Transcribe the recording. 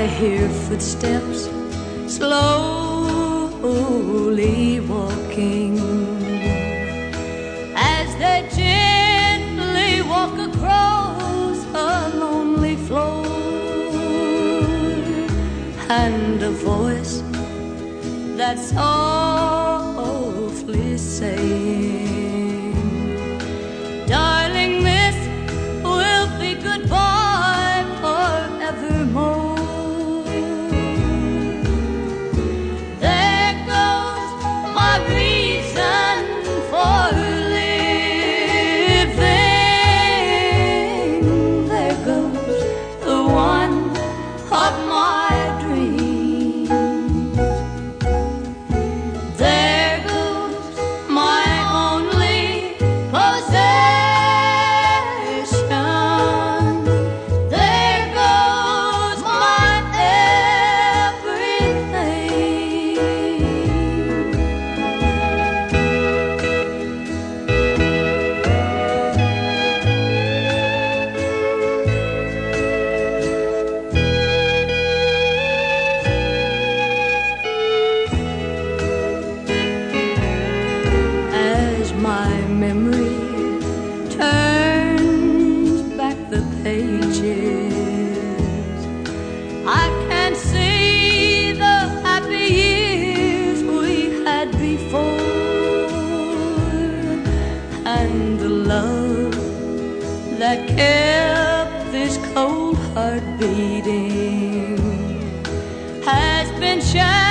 hear footsteps slowly walking, as they gently walk across a lonely floor, and a voice that's softly saying, darling, this will be goodbye forevermore. There goes my reason for living. There goes the one of my dreams. There goes my only possession. There goes my everything. As my memory turns back the pages, I can see the happy years we had before, and the love that kept this cold heart beating has been shattered